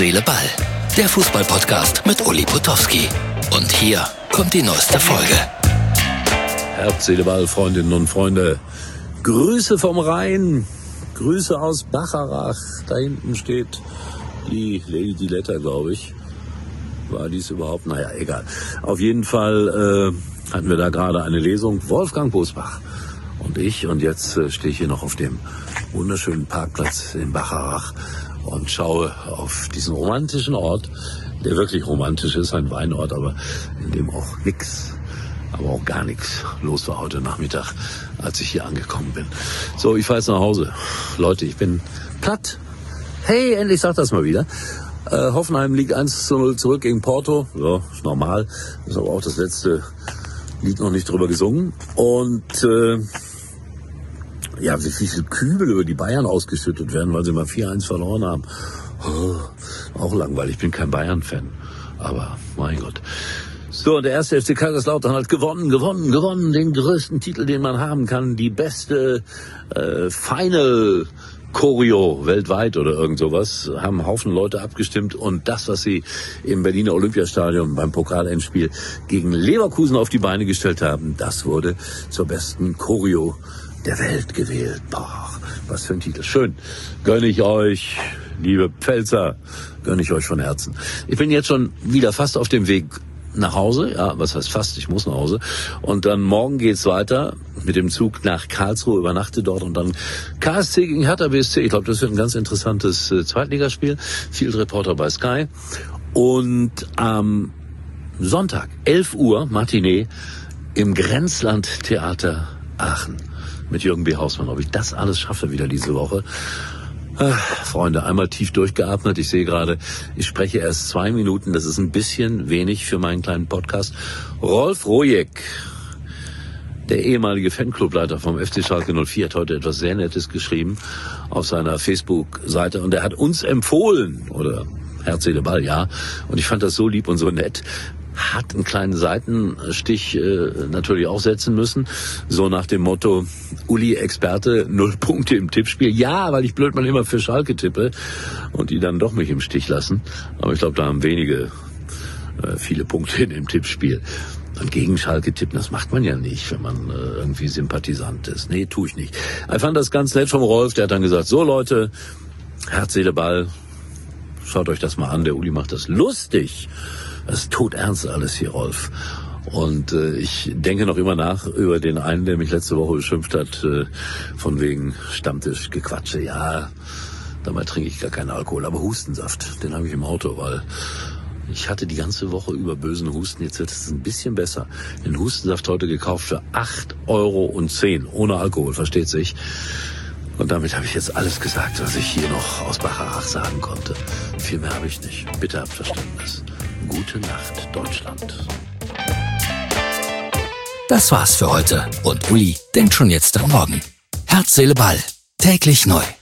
Seele, Ball. Der Fußball-Podcast mit Uli Potowski. Und hier kommt die neueste Folge. Herz, Seele, Ball, Freundinnen und Freunde. Grüße vom Rhein. Grüße aus Bacharach. Da hinten steht die Lady Diletta, glaube ich. War dies überhaupt? Naja, egal. Auf jeden Fall hatten wir da gerade eine Lesung. Wolfgang Bosbach und ich. Und jetzt stehe ich hier noch auf dem wunderschönen Parkplatz in Bacharach und schaue auf diesen romantischen Ort, der wirklich romantisch ist, ein Weinort, aber in dem auch nix, aber auch gar nichts los war heute Nachmittag, als ich hier angekommen bin. So, ich fahre jetzt nach Hause. Leute, ich bin platt. Hey, endlich sagt das mal wieder. Hoffenheim liegt 1:0 zurück gegen Porto. Ja, ist normal. Ist aber auch das letzte Lied noch nicht drüber gesungen. Und ja, wie viele Kübel über die Bayern ausgeschüttet werden, weil sie mal 4-1 verloren haben. Oh, auch langweilig. Ich bin kein Bayern-Fan. Aber mein Gott. So, und der erste FC Kaiserslautern hat gewonnen. Den größten Titel, den man haben kann. Die beste Final Choreo weltweit oder irgend sowas, haben einen Haufen Leute abgestimmt und das, was sie im Berliner Olympiastadion beim Pokalendspiel gegen Leverkusen auf die Beine gestellt haben, das wurde zur besten Choreo der Welt gewählt. Boah, was für ein Titel. Schön. Gönne ich euch, liebe Pfälzer, gönne ich euch von Herzen. Ich bin jetzt schon wieder fast auf dem Weg nach Hause, ja, was heißt fast, ich muss nach Hause. Und dann morgen geht's weiter mit dem Zug nach Karlsruhe, übernachte dort und dann KSC gegen Hertha BSC. Ich glaube, das wird ein ganz interessantes Zweitligaspiel. Field Reporter bei Sky. Und am Sonntag, 11 Uhr, Matinee, im Grenzland-Theater Aachen mit Jürgen B. Hausmann. Ob ich das alles schaffe wieder diese Woche? Freunde, einmal tief durchgeatmet. Ich sehe gerade, ich spreche erst 2 Minuten. Das ist ein bisschen wenig für meinen kleinen Podcast. Rolf Rojek, der ehemalige Fanclubleiter vom FC Schalke 04, hat heute etwas sehr Nettes geschrieben auf seiner Facebook-Seite. Und er hat uns empfohlen, oder Herz, Seele, Ball, ja. Und ich fand das so lieb und so nett. Hat einen kleinen Seitenstich natürlich auch setzen müssen. So nach dem Motto, Uli, Experte, 0 Punkte im Tippspiel. Ja, weil ich blöd mal immer für Schalke tippe und die dann doch mich im Stich lassen. Aber ich glaube, da haben wenige viele Punkte in dem Tippspiel. Und gegen Schalke tippen, das macht man ja nicht, wenn man irgendwie Sympathisant ist. Nee, tue ich nicht. Ich fand das ganz nett vom Rolf. Der hat dann gesagt, so Leute, Herz, Seele, Ball, schaut euch das mal an. Der Uli macht das lustig. Das ist todernst alles hier, Rolf. Und ich denke noch immer nach über den einen, der mich letzte Woche beschimpft hat, von wegen Stammtischgequatsche. Ja, dabei trinke ich gar keinen Alkohol, aber Hustensaft, den habe ich im Auto, weil ich hatte die ganze Woche über bösen Husten. Jetzt wird es ein bisschen besser. Den Hustensaft heute gekauft für 8,10 €, ohne Alkohol, versteht sich. Und damit habe ich jetzt alles gesagt, was ich hier noch aus Bacharach sagen konnte. Viel mehr habe ich nicht. Bitte habt Verständnis. Gute Nacht, Deutschland. Das war's für heute. Und Uli denkt schon jetzt am Morgen. Herz, Seele, Ball. Täglich neu.